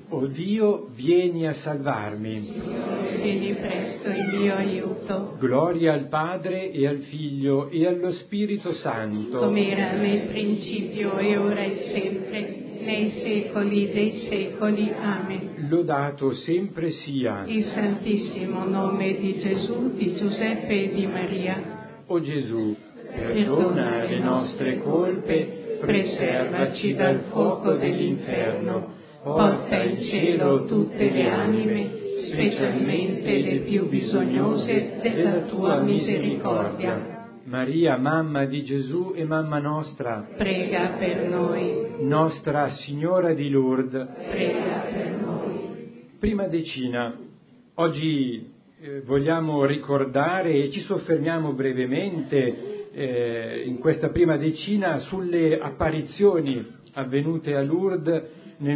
O Dio, vieni a salvarmi. Vieni presto in mio aiuto. Gloria al Padre e al Figlio e allo Spirito Santo. Come era nel principio e ora e sempre, nei secoli dei secoli. Amen. Lodato sempre sia Il Santissimo nome di Gesù, di Giuseppe e di Maria. O Gesù, perdona le nostre colpe, preservaci dal fuoco dell'inferno, porta in cielo tutte le anime, specialmente le più bisognose della tua misericordia. Maria, mamma di Gesù e mamma nostra, Prega per noi. Nostra Signora di Lourdes, Prega per noi. Prima decina. Oggi vogliamo ricordare e ci soffermiamo brevemente in questa prima decina sulle apparizioni avvenute a Lourdes nel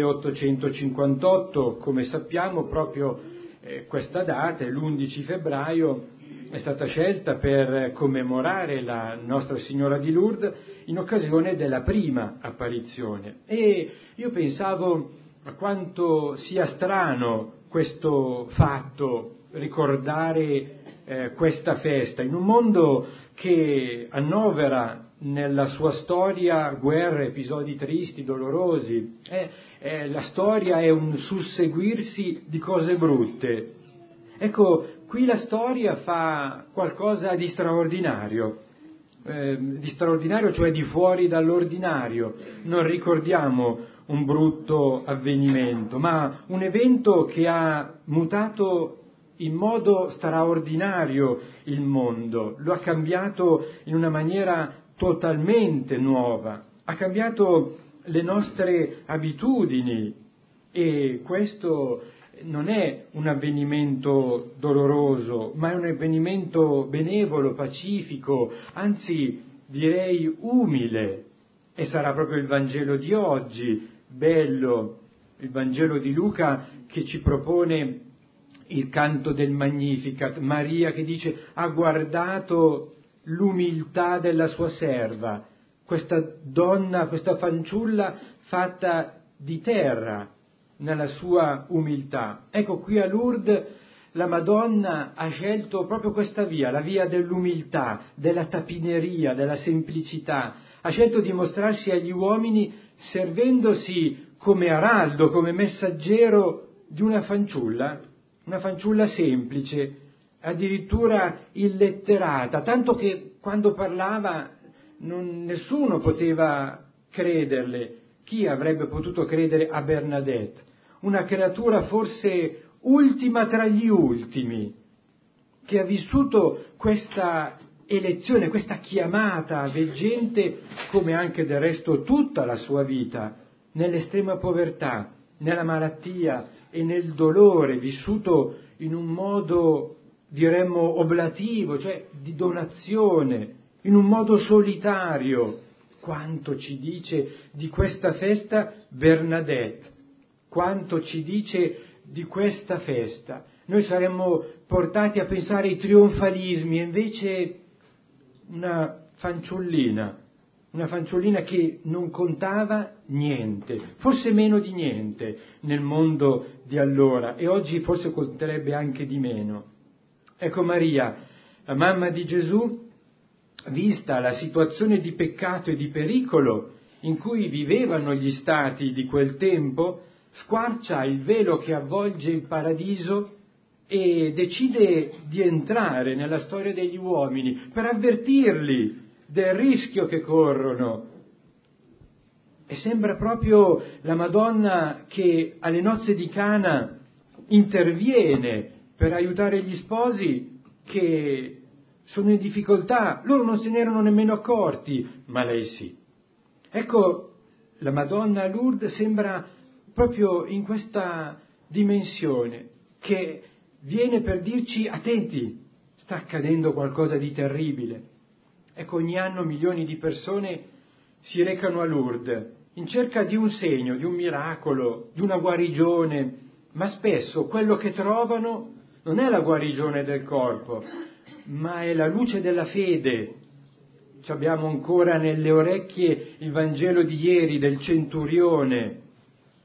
1858. Come sappiamo, proprio questa data, l'11 febbraio, è stata scelta per commemorare la Nostra Signora di Lourdes in occasione della prima apparizione. E io pensavo a quanto sia strano questo fatto, ricordare questa festa, in un mondo che annovera nella sua storia guerre, episodi tristi, dolorosi. La storia è un susseguirsi di cose brutte. Ecco, qui la storia fa qualcosa di straordinario, cioè di fuori dall'ordinario. Non ricordiamo un brutto avvenimento, ma un evento che ha mutato in modo straordinario il mondo, lo ha cambiato in una maniera totalmente nuova, ha cambiato le nostre abitudini, e questo non è un avvenimento doloroso, ma è un avvenimento benevolo, pacifico, anzi direi umile, e sarà proprio il Vangelo di oggi, bello, il Vangelo di Luca, che ci propone il canto del Magnificat, Maria che dice: ha guardato l'umiltà della sua serva, questa donna, questa fanciulla fatta di terra nella sua umiltà. Ecco, qui a Lourdes la Madonna ha scelto proprio questa via, la via dell'umiltà, della tapineria, della semplicità. Ha scelto di mostrarsi agli uomini servendosi come araldo, come messaggero di una fanciulla semplice, addirittura illetterata, tanto che quando parlava nessuno poteva crederle. Chi avrebbe potuto credere a Bernadette, una creatura forse ultima tra gli ultimi, che ha vissuto questa elezione, questa chiamata veggente, come anche del resto tutta la sua vita, nell'estrema povertà, nella malattia e nel dolore, vissuto in un modo, diremmo, oblativo, cioè di donazione, in un modo solitario. Quanto ci dice di questa festa Bernadette, quanto ci dice di questa festa. Noi saremmo portati a pensare ai trionfalismi, e invece una fanciullina che non contava niente, forse meno di niente nel mondo di allora, e oggi forse conterebbe anche di meno. Ecco Maria, la mamma di Gesù, vista la situazione di peccato e di pericolo in cui vivevano gli stati di quel tempo, squarcia il velo che avvolge il paradiso e decide di entrare nella storia degli uomini per avvertirli del rischio che corrono. E sembra proprio la Madonna che alle nozze di Cana interviene per aiutare gli sposi che sono in difficoltà. Loro non se ne erano nemmeno accorti, ma lei sì. Ecco, la Madonna a Lourdes sembra proprio in questa dimensione, che viene per dirci: attenti, sta accadendo qualcosa di terribile. Ecco, ogni anno milioni di persone si recano a Lourdes in cerca di un segno, di un miracolo, di una guarigione, ma spesso quello che trovano non è la guarigione del corpo, ma è la luce della fede. Ci abbiamo ancora nelle orecchie il Vangelo di ieri del centurione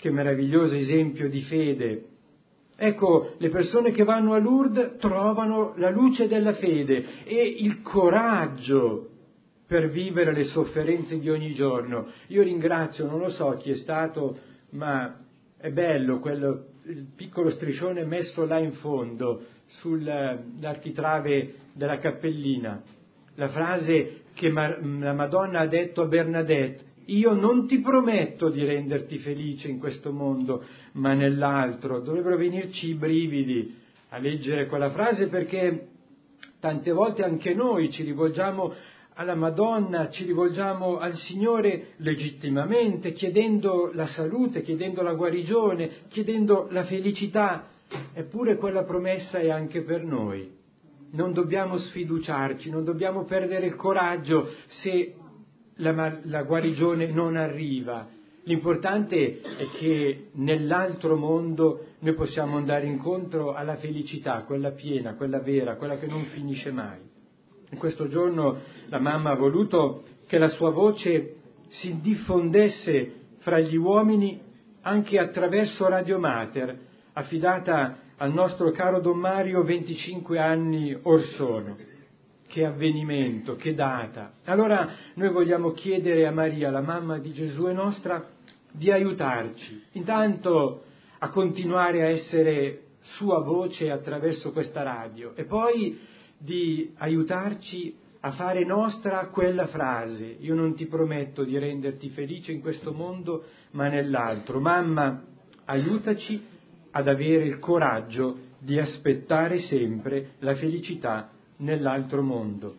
che meraviglioso esempio di fede. Ecco, le persone che vanno a Lourdes trovano la luce della fede e il coraggio per vivere le sofferenze di ogni giorno. Io ringrazio, non lo so chi è stato, ma è bello il piccolo striscione messo là in fondo, sull'architrave della cappellina, la frase che la Madonna ha detto a Bernadette: io non ti prometto di renderti felice in questo mondo, ma nell'altro. Dovrebbero venirci i brividi a leggere quella frase, perché tante volte anche noi ci rivolgiamo alla Madonna, ci rivolgiamo al Signore legittimamente, chiedendo la salute, chiedendo la guarigione, chiedendo la felicità. Eppure quella promessa è anche per noi. Non dobbiamo sfiduciarci, non dobbiamo perdere il coraggio se la guarigione non arriva. L'importante è che nell'altro mondo noi possiamo andare incontro alla felicità, quella piena, quella vera, quella che non finisce mai. In questo giorno la mamma ha voluto che la sua voce si diffondesse fra gli uomini anche attraverso Radio Mater, affidata al nostro caro Don Mario 25 anni or sono. Che avvenimento, che data! Allora noi vogliamo chiedere a Maria, la mamma di Gesù e nostra, di aiutarci, intanto a continuare a essere sua voce attraverso questa radio, e poi di aiutarci a fare nostra quella frase: io non ti prometto di renderti felice in questo mondo, ma nell'altro. Mamma, aiutaci ad avere il coraggio di aspettare sempre la felicità nell'altro mondo.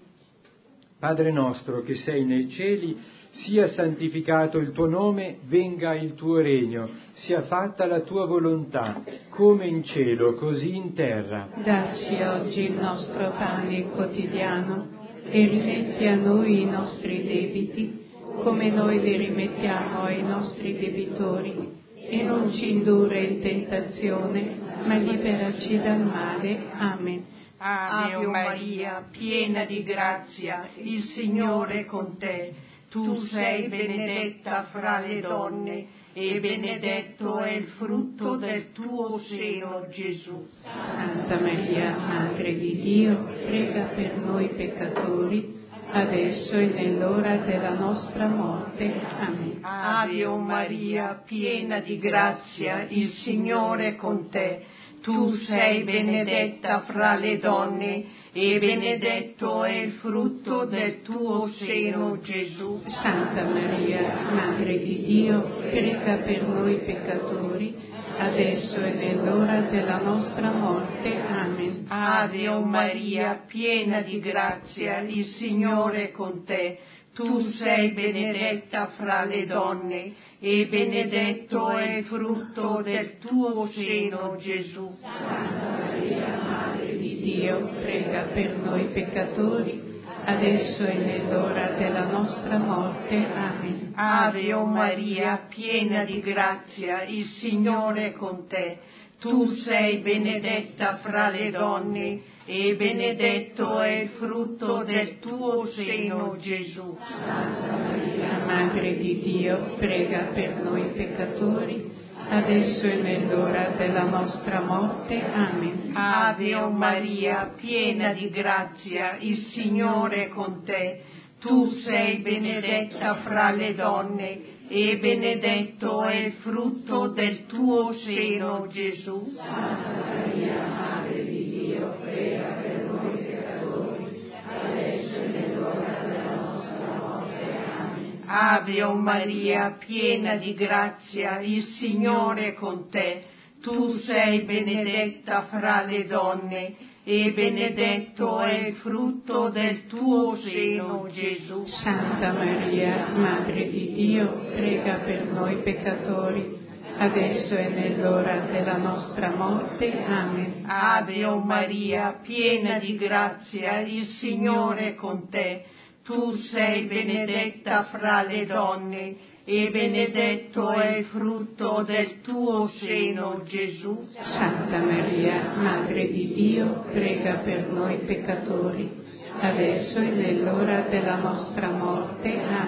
Padre nostro che sei nei cieli, sia santificato il tuo nome, venga il tuo regno, sia fatta la tua volontà, come in cielo, così in terra. Dacci oggi il nostro pane quotidiano e rimetti a noi i nostri debiti, come noi li rimettiamo ai nostri debitori, e non ci indurre in tentazione, ma liberaci dal male. Amen. Ave Maria, piena di grazia, il Signore è con te. Tu sei benedetta fra le donne e benedetto è il frutto del tuo seno, Gesù. Santa Maria, Madre di Dio, prega per noi peccatori, adesso e nell'ora della nostra morte. Amen. Ave Maria, piena di grazia, il Signore è con te. Tu sei benedetta fra le donne e benedetto è il frutto del tuo seno, Gesù. Santa Maria, Madre di Dio, prega per noi peccatori, adesso e nell'ora della nostra morte. Amen. Ave Maria, piena di grazia, il Signore è con te. Tu sei benedetta fra le donne e benedetto è il frutto del tuo seno, Gesù. Santa Maria, Madre di Dio, prega per noi peccatori, adesso e nell'ora della nostra morte. Amen. Ave Maria, piena di grazia, il Signore è con te. Tu sei benedetta fra le donne e benedetto è il frutto del tuo seno, Gesù. Santa Maria, Madre di Dio, prega per noi peccatori, adesso e nell'ora della nostra morte. Amen. Ave Maria, piena di grazia, il Signore è con te. Tu sei benedetta fra le donne e benedetto è il frutto del tuo seno, Gesù. Santa Maria, Madre di Dio, prega per noi peccatori, adesso e nell'ora della nostra morte. Amen. Ave Maria, piena di grazia, il Signore è con te. Tu sei benedetta fra le donne e benedetto è il frutto del tuo seno, Gesù. Santa Maria, Madre di Dio, prega per noi peccatori, adesso e nell'ora della nostra morte. Amen. Ave Maria, piena di grazia, il Signore è con te. Tu sei benedetta fra le donne e benedetto è il frutto del tuo seno, Gesù. Santa Maria, Madre di Dio, prega per noi peccatori, adesso e nell'ora della nostra morte. Amen.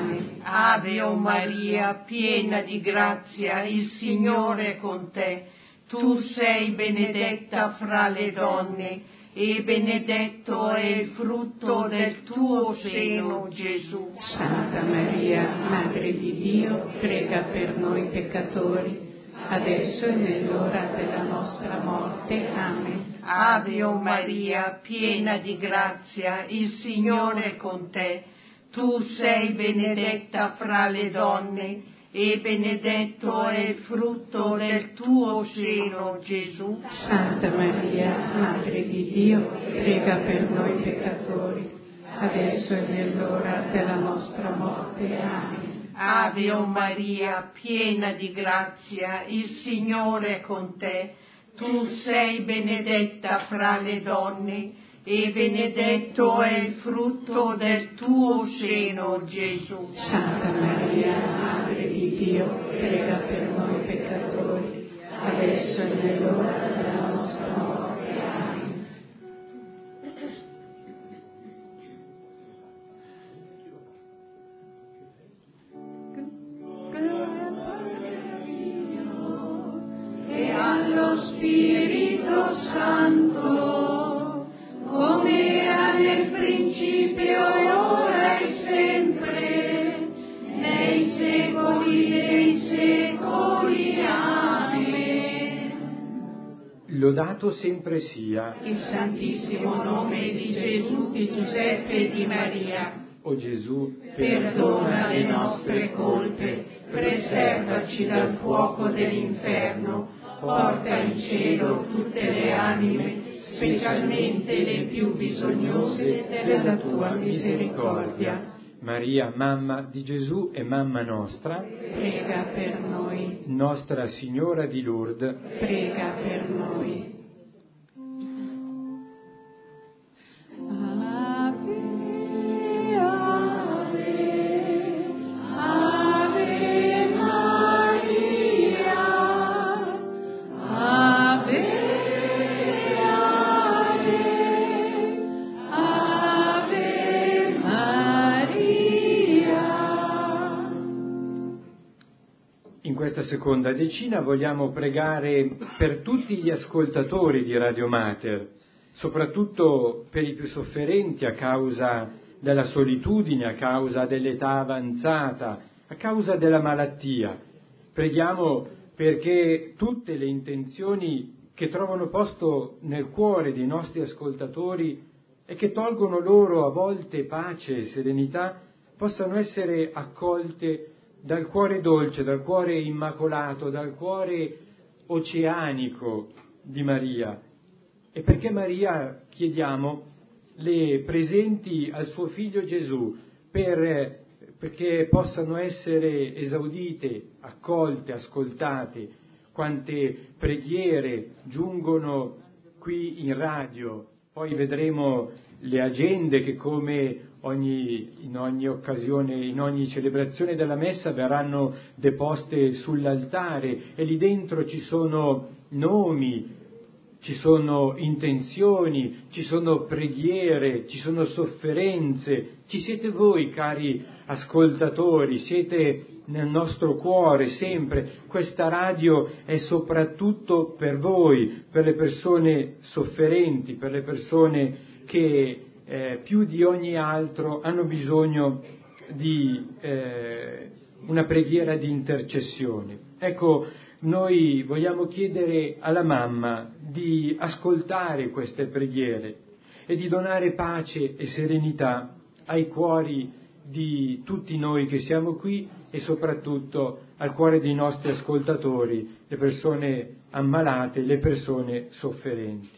Ave o Maria, piena di grazia, il Signore è con te. Tu sei benedetta fra le donne, e benedetto è il frutto del tuo seno, Gesù. Santa Maria, Madre di Dio, prega per noi peccatori, adesso e nell'ora della nostra morte. Amen. Ave o Maria, piena di grazia, il Signore è con te. Tu sei benedetta fra le donne, e benedetto è il frutto del tuo seno, Gesù. Santa Maria, Madre di Dio, prega per noi peccatori, adesso e nell'ora della nostra morte. Amen. Ave o Maria, piena di grazia, il Signore è con te. Tu sei benedetta fra le donne, e benedetto è il frutto del tuo seno, Gesù. Santa Maria, Madre di Dio, prega per noi peccatori, adesso e nell'ora della nostra morte. Amen. E allo Spirito Santo, come era nel principio, ora e sempre, nei secoli dei secoli. Amen. Lodato sempre sia Il santissimo nome di Gesù, di Giuseppe e di Maria. o Gesù, Perdona le nostre colpe, preservaci dal fuoco dell'inferno, porta in cielo tutte le anime, specialmente le più bisognose della tua misericordia. Maria, mamma di Gesù e mamma nostra, Prega per noi, Nostra Signora di Lourdes, prega per noi. Ave, Ave, Ave Maria, Ave, Ave, Ave Maria. in questa seconda decina vogliamo pregare per tutti gli ascoltatori di Radio Mater, soprattutto per i più sofferenti a causa della solitudine, a causa dell'età avanzata, a causa della malattia. Preghiamo perché tutte le intenzioni che trovano posto nel cuore dei nostri ascoltatori e che tolgono loro a volte pace e serenità possano essere accolte dal cuore dolce, dal cuore immacolato, dal cuore oceanico di Maria. E perché Maria, chiediamo, le presenti al suo figlio Gesù perché possano essere esaudite, accolte, ascoltate, quante preghiere giungono qui in radio. Poi vedremo le agende che come in ogni occasione, in ogni celebrazione della messa verranno deposte sull'altare e lì dentro ci sono nomi, ci sono intenzioni, ci sono preghiere, ci sono sofferenze. Ci siete voi, cari ascoltatori, siete nel nostro cuore sempre. Questa radio è soprattutto per voi, per le persone sofferenti, per le persone che più di ogni altro hanno bisogno di una preghiera di intercessione. Ecco, noi vogliamo chiedere alla mamma di ascoltare queste preghiere e di donare pace e serenità ai cuori di tutti noi che siamo qui e soprattutto al cuore dei nostri ascoltatori, le persone ammalate, le persone sofferenti.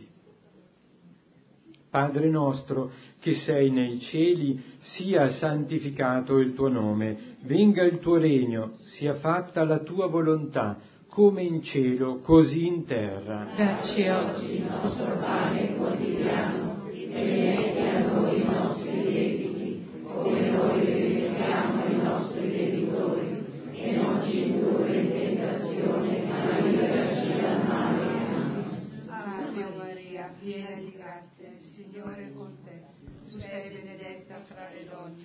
Padre nostro che sei nei cieli, sia santificato il tuo nome, venga il tuo regno, sia fatta la tua volontà, come in cielo, così in terra. Dacci oggi il nostro pane quotidiano e rimetti a noi i nostri debiti, come noi rimettiamo i nostri debitori, e non ci indurre in tentazione, ma liberaci dal male. Ave Maria, piena di grazia, il Signore è con te. Tu sei benedetta fra le donne, e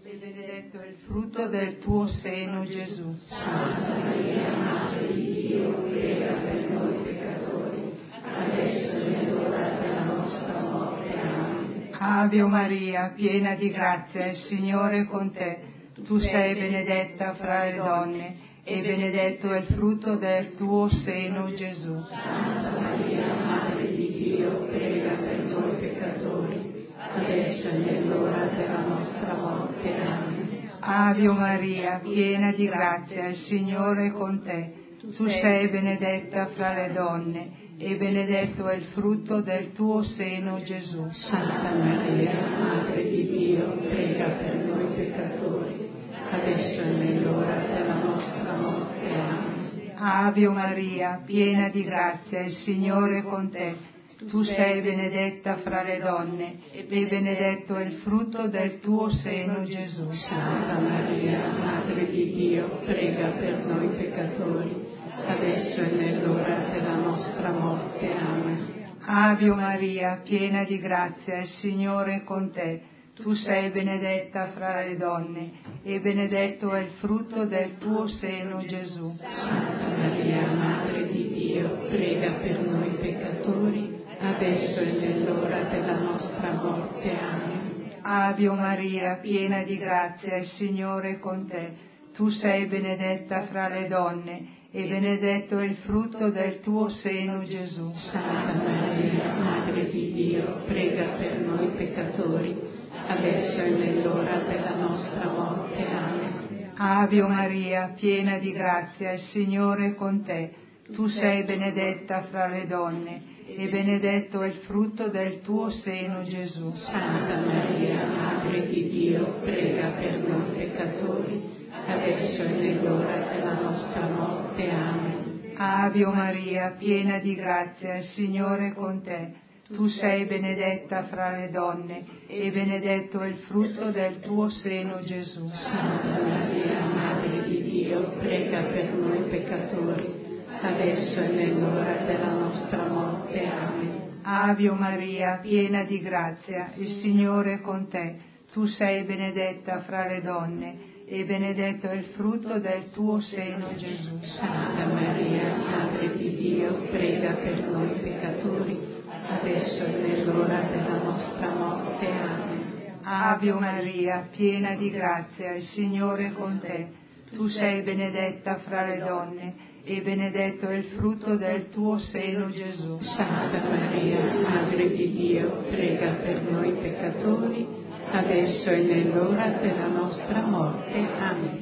e benedetto è il frutto del tuo seno, Gesù. Santa Maria, Madre di Dio, prega per noi peccatori, adesso è nell'ora della nostra morte. Amen. Ave Maria, piena di grazia, il Signore è con te. Tu sei benedetta fra le donne, e benedetto è il frutto del tuo seno, Gesù. Santa Maria, Madre di Dio, prega per noi peccatori, adesso è nell'ora della nostra morte. Amen. Ave Maria, piena di grazia, il Signore è con te. Tu sei benedetta fra le donne, e benedetto è il frutto del tuo seno, Gesù. Santa Maria, Madre di Dio, prega per noi peccatori, adesso è nell'ora della nostra morte. Amen. Ave Maria, piena di grazia, il Signore è con te. Tu sei benedetta fra le donne, e benedetto è il frutto del tuo seno, Gesù. Santa Maria, Madre di Dio, prega per noi peccatori, adesso è nell'ora della nostra morte. Amen. Ave Maria, piena di grazia, il Signore è con te. Tu sei benedetta fra le donne, e benedetto è il frutto del tuo seno, Gesù. Santa Maria, Madre di Dio, prega per noi peccatori, adesso è nell'ora della nostra morte. Amen. Ave Maria, piena di grazia, il Signore è con te. Tu sei benedetta fra le donne, e benedetto è il frutto del tuo seno, Gesù. Santa Maria, Madre di Dio, prega per noi peccatori, adesso è nell'ora della nostra morte. Amen. Ave Maria, piena di grazia, il Signore è con te. Tu sei benedetta fra le donne, e benedetto è il frutto del tuo seno, Gesù. Santa Maria, Madre di Dio, prega per noi peccatori, adesso è nell'ora della nostra morte. Amen. Ave Maria, piena di grazia, il Signore è con te. Tu sei benedetta fra le donne, e benedetto è il frutto del tuo seno, Gesù. Santa Maria, Madre di Dio, prega per noi peccatori, adesso è nell'ora della nostra morte. Amen. Ave Maria, piena di grazia, il Signore è con te. Tu sei benedetta fra le donne, e benedetto è il frutto del tuo seno, Gesù. Santa Maria, Madre di Dio, prega per noi peccatori, adesso è nell'ora della nostra morte. Amen. Ave Maria, piena di grazia, il Signore è con te. Tu sei benedetta fra le donne, e benedetto è il frutto del tuo seno, Gesù. Santa Maria, Madre di Dio, prega per noi peccatori, adesso è nell'ora della nostra morte. Amen.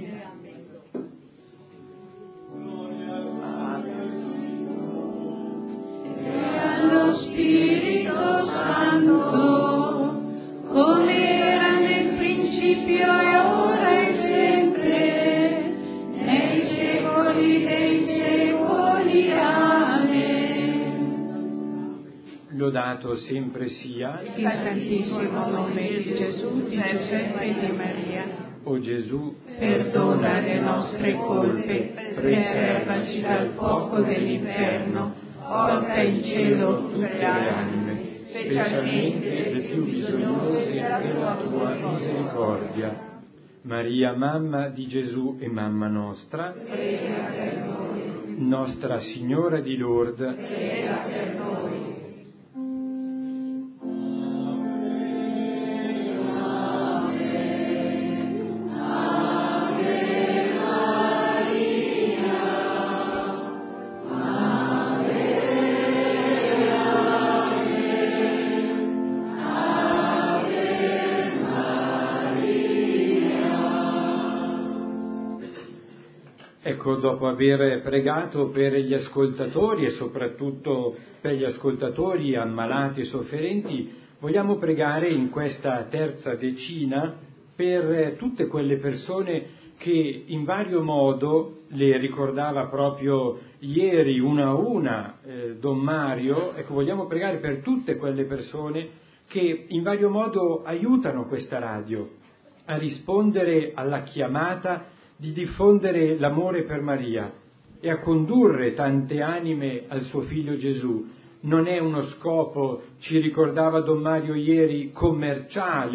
E allo Spirito Santo, come era nel principio e ora e sempre, nei secoli dei secoli. Amen. Lodato sempre sia Il santissimo nome di Gesù, di Giuseppe e di Maria. o Gesù, Perdona le nostre colpe, preservaci dal fuoco dell'inferno, porta in cielo tutte le anime, specialmente le più bisognose della tua misericordia. Maria, mamma di Gesù e mamma nostra, prega per noi. Nostra Signora di Lourdes, Prega per noi. Ecco, dopo aver pregato per gli ascoltatori e soprattutto per gli ascoltatori ammalati e sofferenti, vogliamo pregare in questa terza decina per tutte quelle persone che in vario modo, le ricordava proprio ieri una a una Don Mario, ecco, vogliamo pregare per tutte quelle persone che in vario modo aiutano questa radio a rispondere alla chiamata di diffondere l'amore per Maria e a condurre tante anime al suo figlio Gesù. Non è uno scopo, ci ricordava Don Mario ieri, commerciale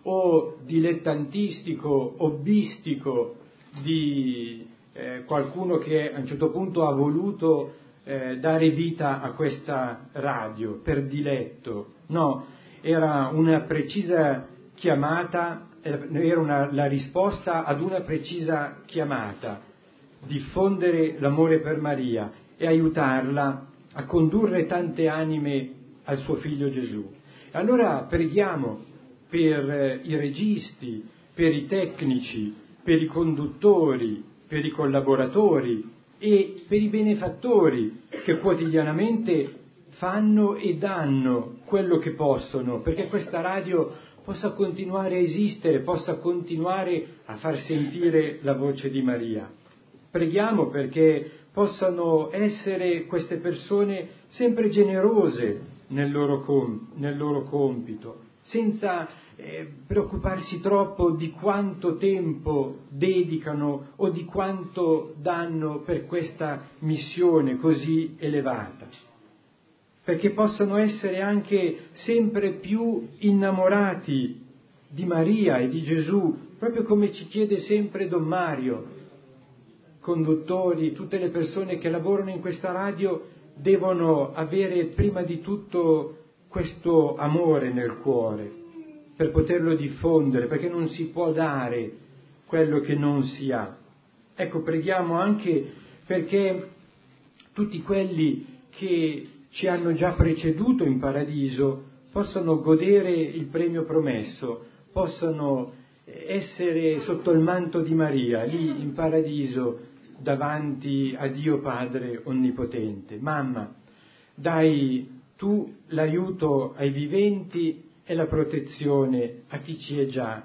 o dilettantistico, hobbistico di qualcuno che a un certo punto ha voluto dare vita a questa radio per diletto. No, era una precisa chiamata, era la risposta ad una precisa chiamata: diffondere l'amore per Maria e aiutarla a condurre tante anime al suo figlio Gesù. Allora preghiamo per i registi, per i tecnici, per i conduttori, per i collaboratori e per i benefattori che quotidianamente fanno e danno quello che possono perché questa radio possa continuare a esistere, possa continuare a far sentire la voce di Maria. Preghiamo perché possano essere queste persone sempre generose nel loro compito, senza preoccuparsi troppo di quanto tempo dedicano o di quanto danno per questa missione così elevata, perché possano essere anche sempre più innamorati di Maria e di Gesù, proprio come ci chiede sempre Don Mario. Conduttori, tutte le persone che lavorano in questa radio devono avere prima di tutto questo amore nel cuore per poterlo diffondere, perché non si può dare quello che non si ha. Ecco, preghiamo anche perché tutti quelli che ci hanno già preceduto in paradiso possano godere il premio promesso, possano essere sotto il manto di Maria, lì in paradiso, davanti a Dio Padre Onnipotente. Mamma, dai tu l'aiuto ai viventi e la protezione a chi ci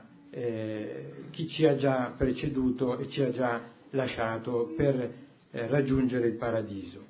ha già preceduto e ci ha già lasciato per raggiungere il paradiso.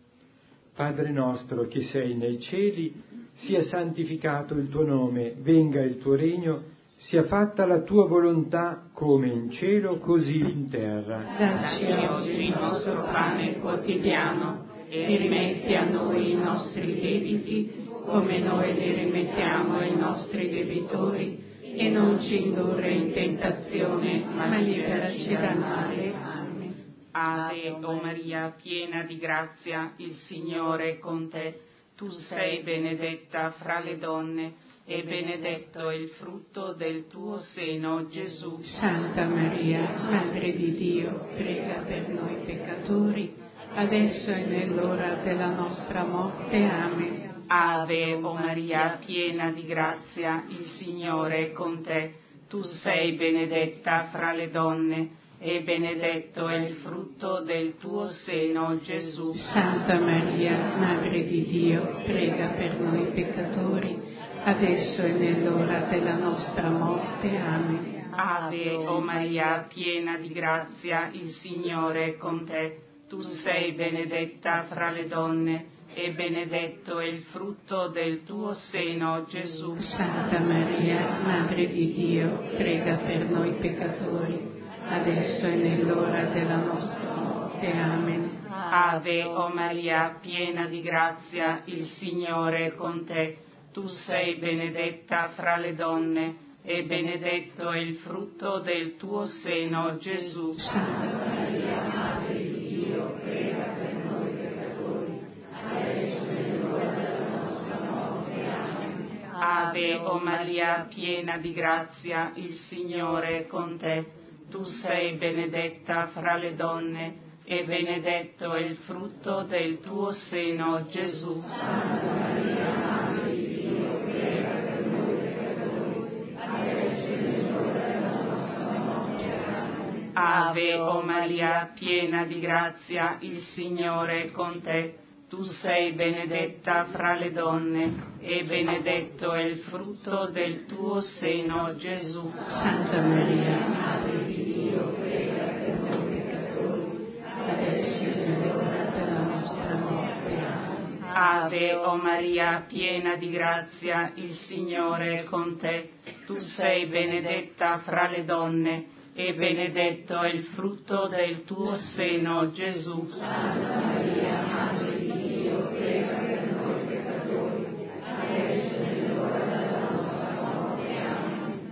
Padre nostro che sei nei cieli, sia santificato il tuo nome, venga il tuo regno, sia fatta la tua volontà come in cielo così in terra. Dacci oggi il nostro pane quotidiano e rimetti a noi i nostri debiti come noi li rimettiamo ai nostri debitori e non ci indurre in tentazione ma liberaci dal male. Amen. Ave o Maria, piena di grazia, il Signore è con te. Tu sei benedetta fra le donne e benedetto è il frutto del tuo seno, Gesù. Santa Maria, Madre di Dio, prega per noi peccatori, adesso e nell'ora della nostra morte. Amen. Ave o Maria, piena di grazia, il Signore è con te. Tu sei benedetta fra le donne e benedetto è il frutto del tuo seno, Gesù. Santa Maria, Madre di Dio, prega per noi peccatori, adesso e nell'ora della nostra morte. Amen. Ave o Maria, piena di grazia, il Signore è con te. Tu sei benedetta fra le donne e benedetto è il frutto del tuo seno, Gesù. Santa Maria, Madre di Dio, prega per noi peccatori, adesso e nell'ora della nostra morte. Amen. Ave o Maria, piena di grazia, il Signore è con te. Tu sei benedetta fra le donne e benedetto è il frutto del tuo seno, Gesù. Santa Maria, Madre di Dio, prega per noi peccatori, adesso e nell'ora della nostra morte. Amen. Ave o Maria, piena di grazia, il Signore è con te. Tu sei benedetta fra le donne e benedetto è il frutto del tuo seno, Gesù. Santa Maria, Madre di Dio, prega per noi peccatori, adesso e nell'ora della nostra morte. Amen. Ave o Maria, piena di grazia, il Signore è con te. Tu sei benedetta fra le donne e benedetto è il frutto del tuo seno, Gesù. Santa Maria, Madre di Dio, prega per noi peccatori, adesso e nell'ora della nostra morte. Amen. Ave o Maria, piena di grazia, il Signore è con te. Tu sei benedetta fra le donne e benedetto è il frutto del tuo seno, Gesù. Santa Maria, Madre di Dio, prega per noi peccatori, adesso e nell'ora della nostra morte. Amen.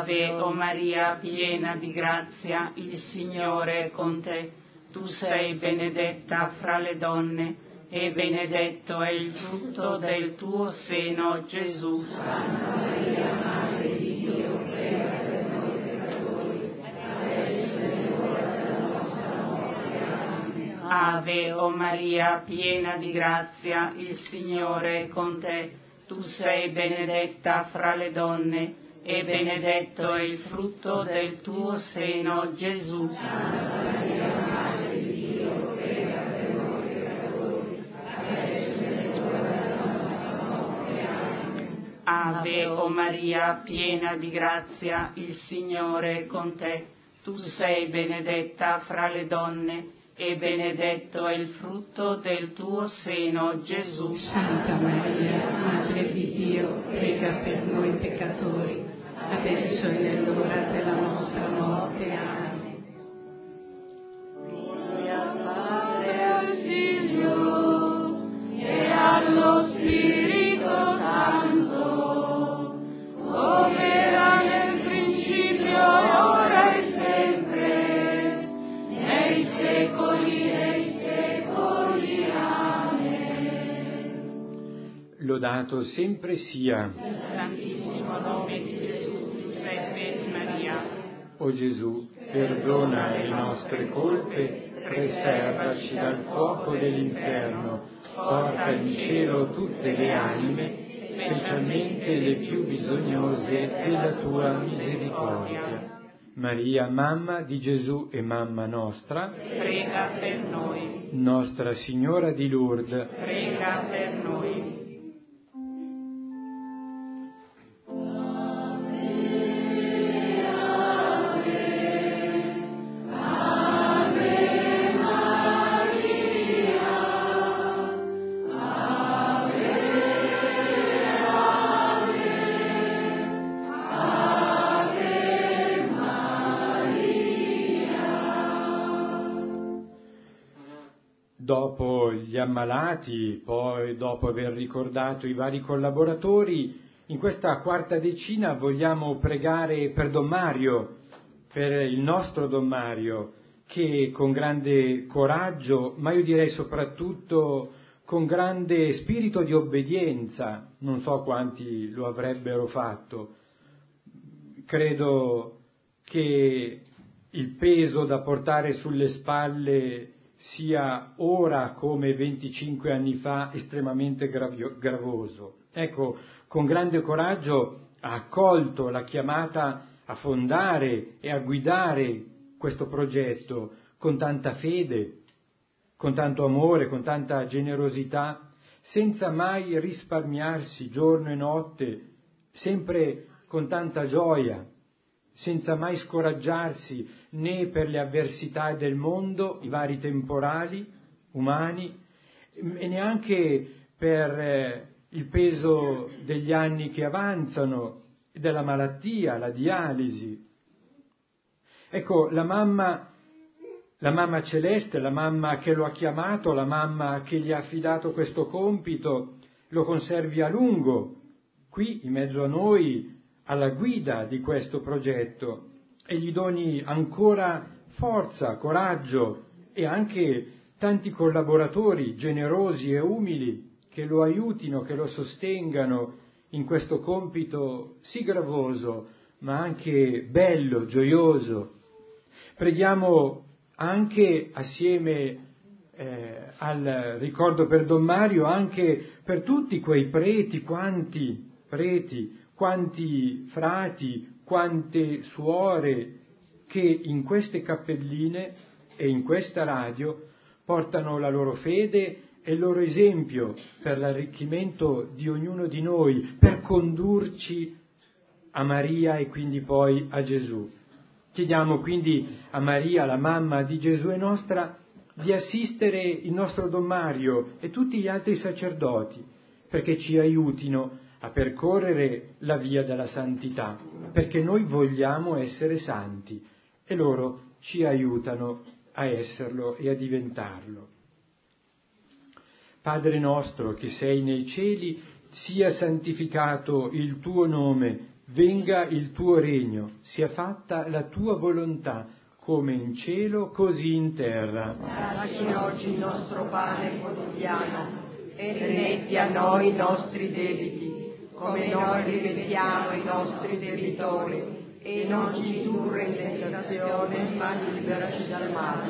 Ave, o Maria, piena di grazia, il Signore è con te. Tu sei benedetta fra le donne, e benedetto è il frutto del tuo seno, Gesù. Santa Maria, Madre di Dio, prega per noi peccatori, adesso è l'ora della nostra morte. Amen. Ave, o Maria, piena di grazia, il Signore è con te. Tu sei benedetta fra le donne, e benedetto è il frutto del tuo seno, Gesù. Santa Maria, Madre di Dio, prega per noi peccatori, adesso è l'ora della nostra morte. Amen. Ave, o Maria, piena di grazia, il Signore è con te. Tu sei benedetta fra le donne, e benedetto è il frutto del tuo seno, Gesù. Santa Maria, Madre di Dio, prega per noi peccatori, adesso è nell'ora della nostra morte. Amen. Gloria al Padre, al Figlio e allo Spirito Santo, come era nel principio, ora e sempre, nei secoli dei secoli. Amen. Lodato sempre sia, Nel santissimo nome di Gesù, Giuseppe e Maria. o Gesù, perdona le nostre colpe, preservaci dal fuoco dell'inferno, porta in cielo tutte le anime, specialmente le più bisognose della tua misericordia. Maria, mamma di Gesù e mamma nostra, Prega per noi, Nostra Signora di Lourdes, prega per noi. dopo gli ammalati, poi dopo aver ricordato i vari collaboratori, in questa quarta decina vogliamo pregare per Don Mario, per il nostro Don Mario, che con grande coraggio, ma io direi soprattutto con grande spirito di obbedienza, non so quanti lo avrebbero fatto, credo che il peso da portare sulle spalle sia ora come 25 anni fa estremamente gravoso. Ecco, con grande coraggio ha accolto la chiamata a fondare e a guidare questo progetto con tanta fede, con tanto amore, con tanta generosità, senza mai risparmiarsi giorno e notte, sempre con tanta gioia, senza mai scoraggiarsi né per le avversità del mondo, i vari temporali, umani, e neanche per il peso degli anni che avanzano, della malattia, la dialisi. Ecco, la mamma celeste, la mamma che lo ha chiamato, la mamma che gli ha affidato questo compito, lo conservi a lungo, qui in mezzo a noi, alla guida di questo progetto, e gli doni ancora forza, coraggio e anche tanti collaboratori generosi e umili che lo aiutino, che lo sostengano in questo compito sì gravoso, ma anche bello, gioioso. Preghiamo anche assieme al ricordo per Don Mario, anche per tutti quei preti, quanti frati, quante suore che in queste cappelline e in questa radio portano la loro fede e il loro esempio per l'arricchimento di ognuno di noi, per condurci a Maria e quindi poi a Gesù. Chiediamo quindi a Maria, la mamma di Gesù e nostra, di assistere il nostro Don Mario e tutti gli altri sacerdoti, perché ci aiutino a percorrere la via della santità, perché noi vogliamo essere santi e loro ci aiutano a esserlo e a diventarlo. Padre nostro che sei nei cieli, sia santificato il tuo nome, venga il tuo regno, sia fatta la tua volontà, come in cielo, così in terra. Dacci oggi il nostro pane quotidiano e rimetti a noi i nostri debiti, come noi rimettiamo i nostri debitori, e non ci indurre in tentazione, ma liberaci dal male.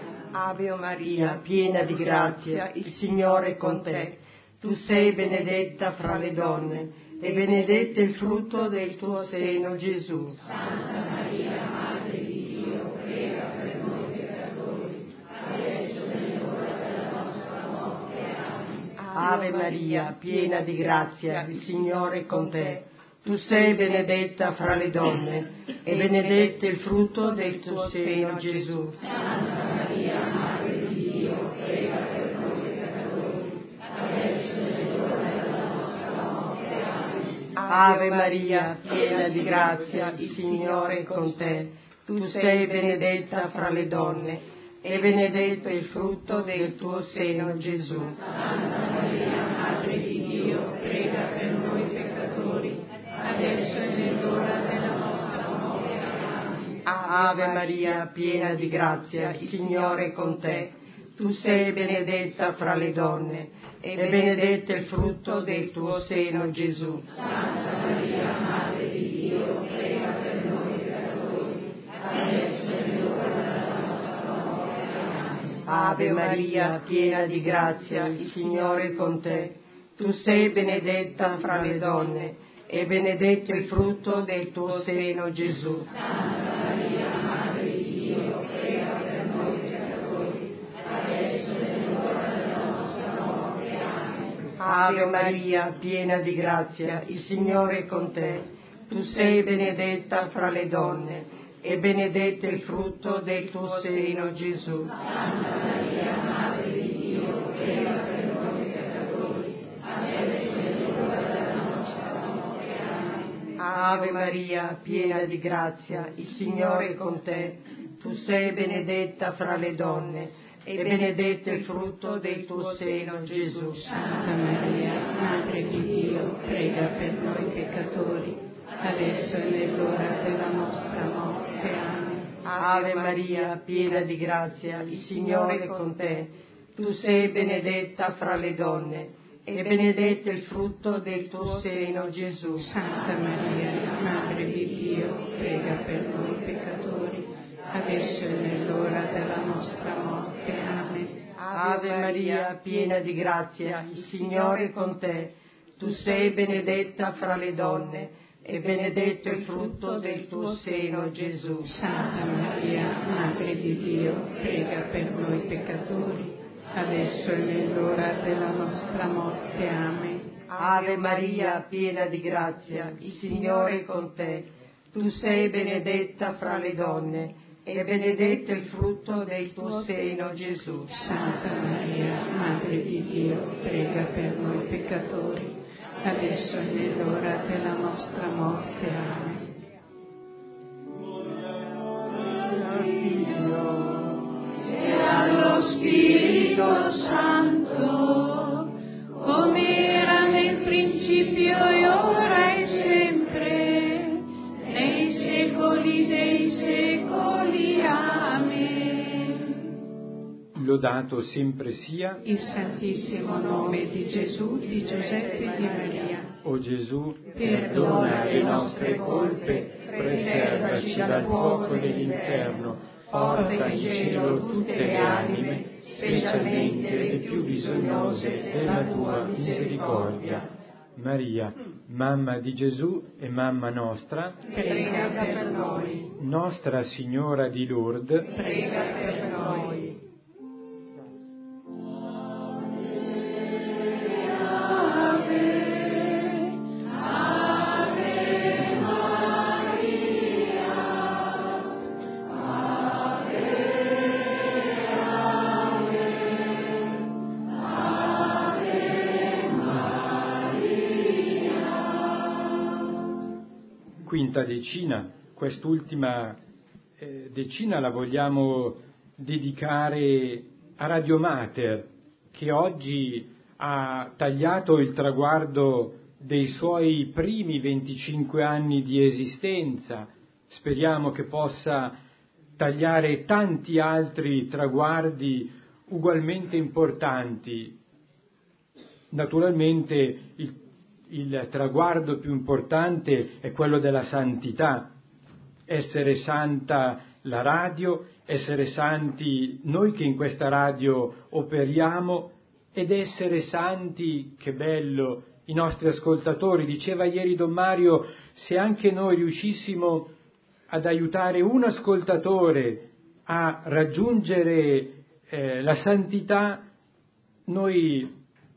Ave Maria, piena di grazia, il Signore è con te. Tu sei benedetta fra le donne, e benedetto il frutto del tuo seno, Gesù. Santa Maria, Madre di Dio, prega per noi peccatori, adesso è l'ora della nostra morte. Amen. Ave Maria, piena di grazia, il Signore è con te. Tu sei benedetta fra le donne, e benedetto il frutto del tuo seno, Gesù. Santa Maria, Madre di Dio, prega per noi peccatori, adesso è l'ora della nostra morte. Amen. Ave Maria, piena di grazia, il Signore è con te. Tu sei benedetta fra le donne, e benedetto il frutto del tuo seno, Gesù. Santa Maria, Madre di Dio, prega per noi peccatori, adesso è nell'ora della nostra morte. Amen. Ave Maria, piena di grazia, il Signore è con te. Tu sei benedetta fra le donne, e benedetto il frutto del tuo seno, Gesù. Santa Maria, Madre di Dio, prega per noi peccatori, adesso è l'ora della nostra morte. Amen. Ave Maria, piena di grazia, il Signore è con te. Tu sei benedetta fra le donne, e benedetto il frutto del tuo seno, Gesù. Santa Maria, Madre di Dio, prega per noi peccatori, adesso è l'ora della nostra morte. Amen. Ave Maria, piena di grazia, il Signore è con te. Tu sei benedetta fra le donne, e benedetto il frutto del tuo seno, Gesù. Santa Maria, Madre di Dio, prega per noi peccatori, adesso è l'ora della nostra morte. Amen. Ave Maria, piena di grazia, il Signore è con te. Tu sei benedetta fra le donne, e benedetto il frutto del tuo seno, Gesù. Santa Maria, Madre di Dio, prega per noi peccatori, adesso è nell'ora della nostra morte. Amen. Ave Maria, piena di grazia, il Signore è con te. Tu sei benedetta fra le donne, e benedetto il frutto del tuo seno, Gesù. Santa Maria, Madre di Dio, prega per noi peccatori, adesso è nell'ora della nostra morte. Amen. Ave Maria, piena di grazia, il Signore è con te. Tu sei benedetta fra le donne, e benedetto il frutto del tuo seno, Gesù. Santa Maria, Madre di Dio, prega per noi peccatori, adesso è nell'ora della nostra morte. Amen. Ave Maria, piena di grazia, il Signore è con te. Tu sei benedetta fra le donne, e benedetto il frutto del tuo seno, Gesù. Santa Maria, Madre di Dio, prega per noi peccatori, adesso è nell'ora della nostra morte. Amen. E allo Spirito Santo, come era nel principio e ora e sempre, nei secoli dei secoli. Amen. Lodato sempre sia Il santissimo nome di Gesù, di Giuseppe e di Maria. o Gesù, Perdona le nostre colpe, preservaci dal fuoco dell'inferno, porta in cielo tutte le anime, specialmente le più bisognose della tua misericordia. Maria, mamma di Gesù e mamma nostra, Prega per noi. Nostra Signora di Lourdes, Prega per noi. quinta decina. Quest'ultima decina la vogliamo dedicare a Radio Mater, che oggi ha tagliato il traguardo dei suoi primi 25 anni di esistenza. Speriamo che possa tagliare tanti altri traguardi ugualmente importanti. Naturalmente il traguardo più importante è quello della santità, essere santa la radio, essere santi noi che in questa radio operiamo, ed essere santi, che bello, i nostri ascoltatori. Diceva ieri Don Mario, se anche noi riuscissimo ad aiutare un ascoltatore a raggiungere la santità, noi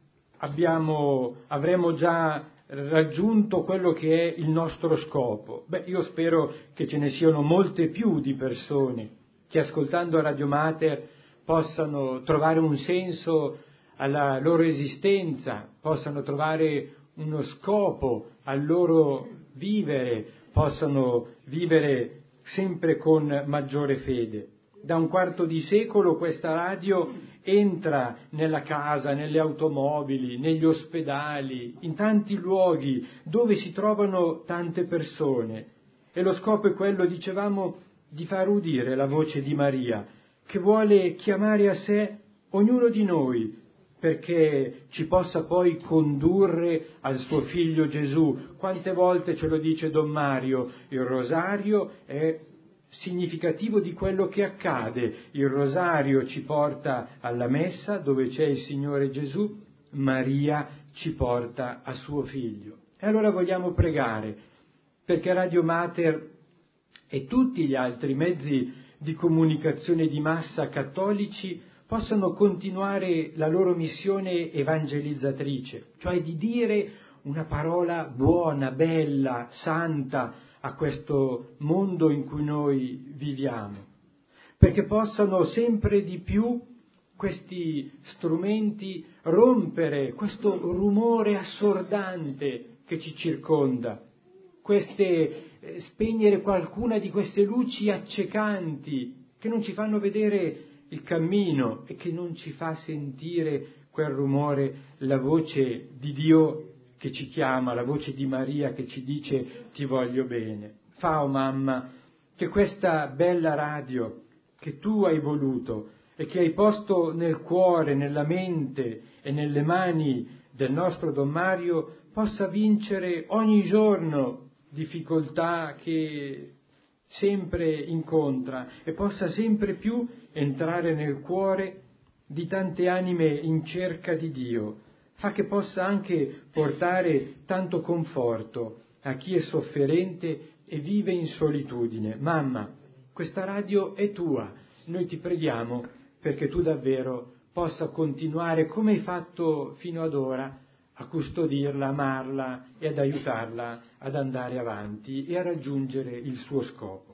avremo già raggiunto quello che è il nostro scopo. Io spero che ce ne siano molte più di persone che ascoltando Radio Mater possano trovare un senso alla loro esistenza, possano trovare uno scopo al loro vivere, possano vivere sempre con maggiore fede. Da un quarto di secolo questa radio entra nella casa, nelle automobili, negli ospedali, in tanti luoghi dove si trovano tante persone, e lo scopo è quello, dicevamo, di far udire la voce di Maria, che vuole chiamare a sé ognuno di noi, perché ci possa poi condurre al suo figlio Gesù. Quante volte ce lo dice Don Mario, il rosario è significativo di quello che accade, il rosario ci porta alla messa dove c'è il Signore Gesù, Maria ci porta a suo figlio. E allora vogliamo pregare perché Radio Mater e tutti gli altri mezzi di comunicazione di massa cattolici possano continuare la loro missione evangelizzatrice, cioè di dire una parola buona, bella, santa a questo mondo in cui noi viviamo, perché possano sempre di più questi strumenti rompere questo rumore assordante che ci circonda, spegnere qualcuna di queste luci accecanti che non ci fanno vedere il cammino e che non ci fa sentire quel rumore, la voce di Dio che ci chiama, la voce di Maria che ci dice ti voglio bene. Fa, oh mamma, che questa bella radio che tu hai voluto e che hai posto nel cuore, nella mente e nelle mani del nostro Don Mario possa vincere ogni giorno difficoltà che sempre incontra e possa sempre più entrare nel cuore di tante anime in cerca di Dio. Fa che possa anche portare tanto conforto a chi è sofferente e vive in solitudine. Mamma, questa radio è tua, noi ti preghiamo perché tu davvero possa continuare come hai fatto fino ad ora a custodirla, amarla e ad aiutarla ad andare avanti e a raggiungere il suo scopo.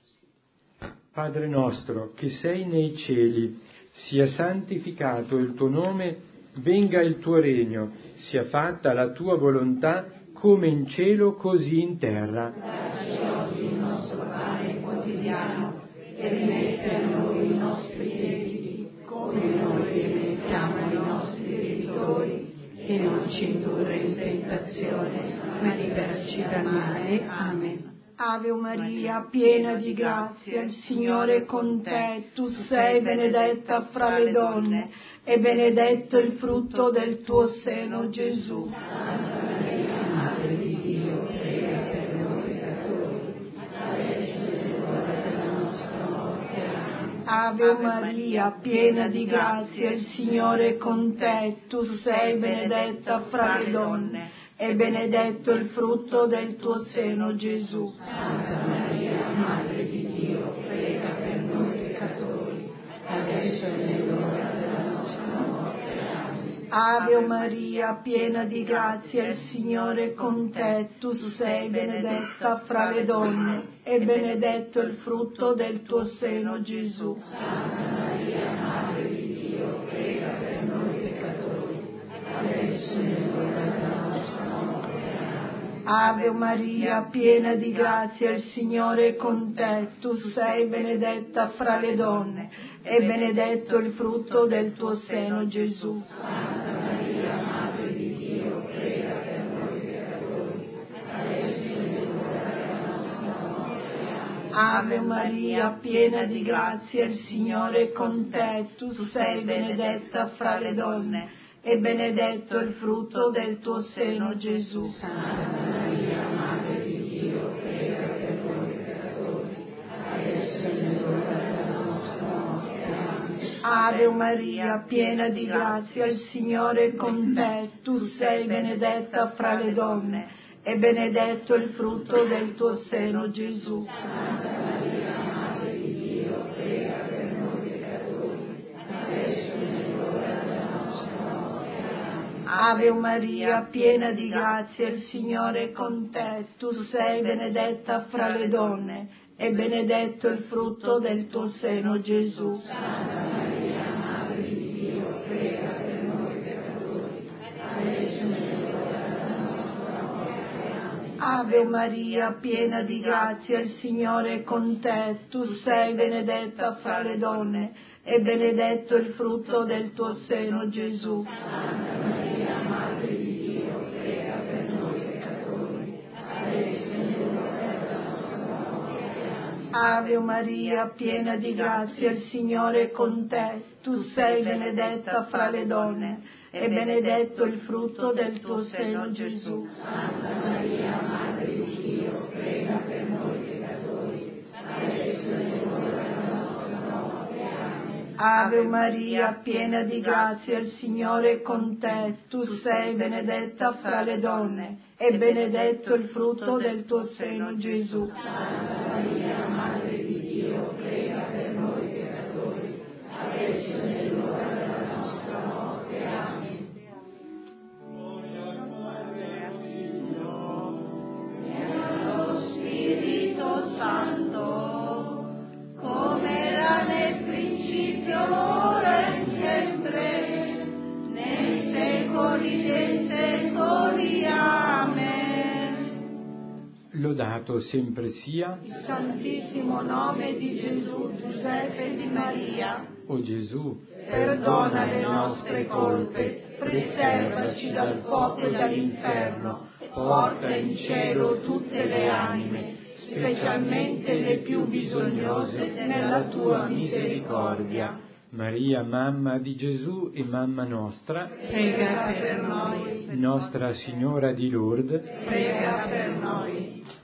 Padre nostro, che sei nei cieli, sia santificato il tuo nome, venga il tuo regno, sia fatta la tua volontà come in cielo così in terra. Dacci oggi il nostro pane quotidiano e rimetti a noi i nostri debiti, come noi rimettiamo ai nostri debitori, e non ci indurre in tentazione, ma liberaci dal male. Amen. Ave Maria, piena di grazia, il Signore è con te, tu sei benedetta fra le donne, e benedetto il frutto del tuo seno, Gesù. Santa Maria, Madre di Dio, prega per noi peccatori, adesso è l'ora della nostra morte. Amen. Ave Maria, piena di grazia, il Signore è con te, tu sei benedetta fra le donne, e benedetto il frutto del tuo seno, Gesù. Santa Maria, Madre di Dio, prega per noi peccatori, adesso è nell'ora della nostra morte. Amen. Ave Maria, piena di grazia, il Signore è con te, tu sei benedetta fra le donne, e benedetto il frutto del tuo seno, Gesù. Santa Maria, Madre di Dio, prega per noi peccatori, adesso è nell'ora della nostra morte. Ave Maria, piena di grazia, il Signore è con te, tu sei benedetta fra le donne, e benedetto il frutto del tuo seno, Gesù. Santa Maria, Madre di Dio, prega per noi Ave Maria, piena di grazia, il Signore è con te. Tu sei benedetta fra le donne, e benedetto il frutto del tuo seno, Gesù. Santa Maria, Madre di Dio, prega per noi peccatori, adesso è l'ora della nostra morte. Amen. Ave Maria, piena di grazia, il Signore è con te. Tu sei benedetta fra le donne, e benedetto il frutto del tuo seno, Gesù. Santa Maria, Madre di Dio, prega per noi peccatori, adesso è l'ora della nostra morte. Amen. Ave Maria, piena di grazia, il Signore è con te. Tu sei benedetta fra le donne, e benedetto il frutto del tuo seno, Gesù. Santa Maria, Madre di Dio, prega per noi peccatori, adesso è l'ora della nostra morte. Amen. Ave Maria, piena di grazia, il Signore è con te. Tu sei benedetta fra le donne, e benedetto il frutto del tuo seno, Gesù. Santa Maria, Madre di Dio, prega per noi peccatori, adesso è l'ora della nostra morte. Amen. Ave Maria, piena di grazia, il Signore è con te. Tu sei benedetta fra le donne, e benedetto il frutto del tuo seno, Gesù. Santa Maria, Madre di Dio, prega per noi peccatori, adesso è l'ora della nostra morte. Amen. Ave Maria, piena di grazia, il Signore è con te. Tu sei benedetta fra le donne, e benedetto il frutto del tuo seno, Gesù. Santa Maria, Madre di Dio, prega per noi peccatori, adesso è l'ora della nostra morte. Amen. Spirito Santo, come era nel principio, ora e sempre, nei secoli dei secoli. Amen. Lodato sempre sia, Il Santissimo nome di Gesù, Giuseppe e di Maria. o Gesù, Perdona le nostre colpe, preservaci dal fuoco e dall'inferno, porta in cielo tutte le anime, specialmente le più bisognose nella tua misericordia. Maria, mamma di Gesù e mamma nostra, Prega per noi. Nostra Signora di Lourdes, Prega per noi.